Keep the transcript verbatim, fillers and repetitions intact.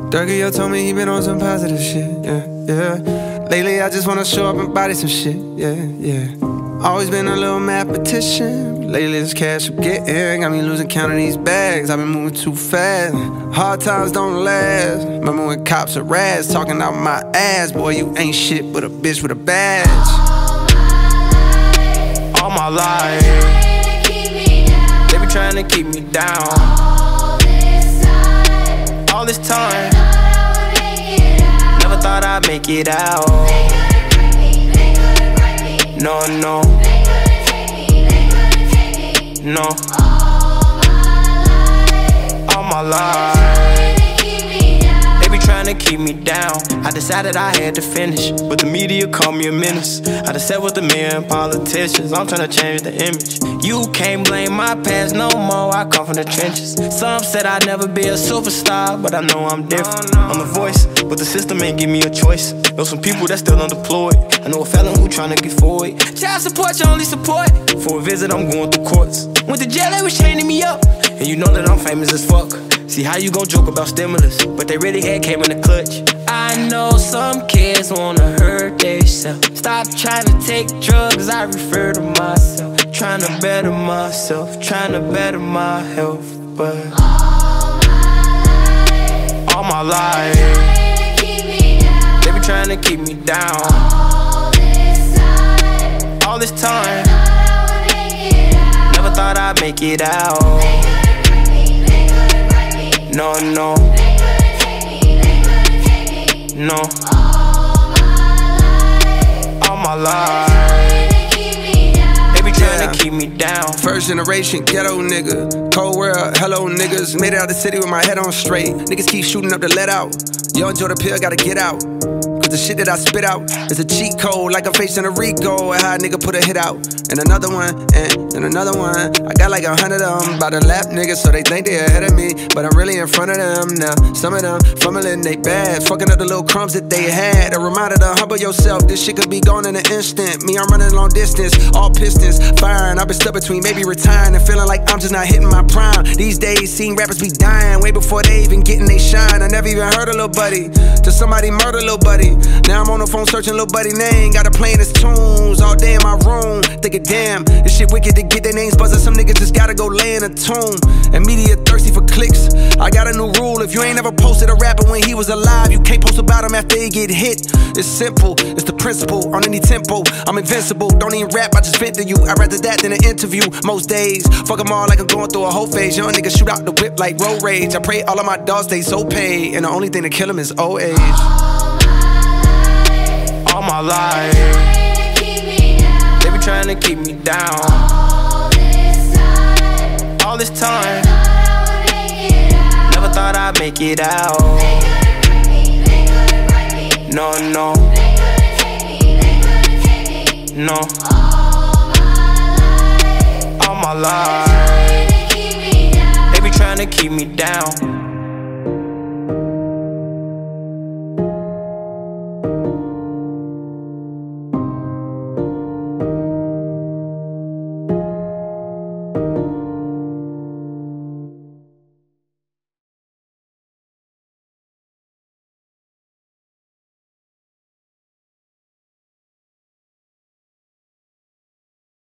Durkio told me he been on some positive shit, yeah, yeah. Lately I just wanna show up and body some shit, yeah, yeah. Always been a little mathematician. Lately this cash I'm getting got me losing count of these bags. I've been moving too fast. Hard times don't last. Remember when cops are rats talking out my ass? Boy, you ain't shit but a bitch with a badge. All my life, they be trying to keep me down. All this time, never thought I'd make it out. No, no, no. All my life, they be trying to keep me down. I decided I had to finish, but the media called me a menace. I done sat with the men politicians, I'm trying to change the image. You can't blame my past no more, I come from the trenches. Some said I'd never be a superstar, but I know I'm different. I'm a voice, but the system ain't give me a choice. Know some people that's still unemployed. I know a felon who tryna get forward. Child support, your only support. For a visit, I'm going through courts. Went to jail, they was chaining me up. And you know that I'm famous as fuck. See how you gon' joke about stimulus, but they really had came in the clutch. I know some kids wanna hurt theyself. Stop trying to take drugs, I refer to myself. Trying to better myself, trying to better my health. But all my life, they be trying to keep me down. All this time, never thought I'd make it out. No, no, no. All my life, they be trying to keep me down. First generation ghetto nigga, cold world, hello niggas. Made it out the city with my head on straight. Niggas keep shooting up the let out. Yo, enjoy the pill, gotta get out. Cause the shit that I spit out is a cheat code, like I'm facing a Rico. And how a nigga put a hit out, and another one, and, and another one. I got like a hundred of them by the lap niggas, so they think they ahead of me, but I'm really in front of them now. Some of them fumbling they bad, fucking up the little crumbs that they had. A reminder to humble yourself, this shit could be gone in an instant. Me, I'm running long distance, all pistons firing. I've been stuck between maybe retiring and feeling like I'm just not hitting my prime. These days, seeing rappers be dying way before they even getting they shine. I never even heard a little buddy till somebody murder little buddy. Now I'm on the phone searching little buddy name, got her playing his tunes all day in my room. Thinking, damn, this shit wicked to get their names buzzing. Some niggas just gotta go lay in a tomb. And media thirsty for clicks. I got a new rule: if you ain't ever posted a rapper when he was alive, you can't post about him after he get hit. It's simple, it's the principle. On any tempo, I'm invincible. Don't even rap, I just vent to you. I'd rather that than an interview most days. Fuck them all like I'm going through a whole phase. Young niggas shoot out the whip like road rage. I pray all of my dogs stay so paid, and the only thing to kill them is old age. All my life, they be trying to keep me down. All this time, never thought I'd make it out. No, no, no. All my life, they be trying to keep me down.